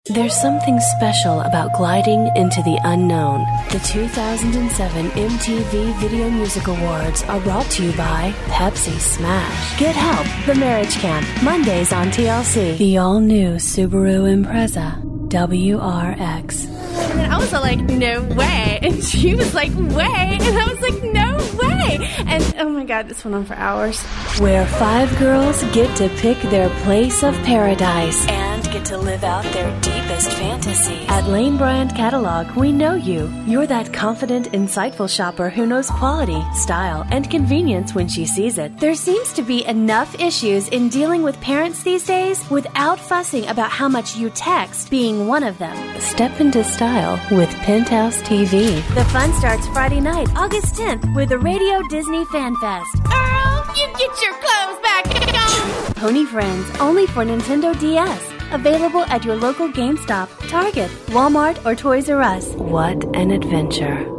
There's something special about gliding into the unknown. The 2007 MTV Video Music Awards are brought to you by Pepsi Smash. Get Help, The Marriage Camp, Mondays on TLC. The all-new Subaru Impreza, WRX. And then I was like, no way. And she was like, way. And I was like, no way. And oh my God, this went on for hours. Where 5 girls get to pick their place of paradise and get to live out their deepest fantasies. At Lane Bryant Catalog, we know you. You're that confident, insightful shopper who knows quality, style, and convenience when she sees it. There seems to be enough issues in dealing with parents these days without fussing about how much you text being one of them. Step into style with Penthouse TV. The fun starts Friday night, August 10th with the Radio Disney Fan Fest. Earl, you get your clothes back. Pony Friends, only for Nintendo DS. Available at your local GameStop, Target, Walmart, or Toys R Us. What an adventure.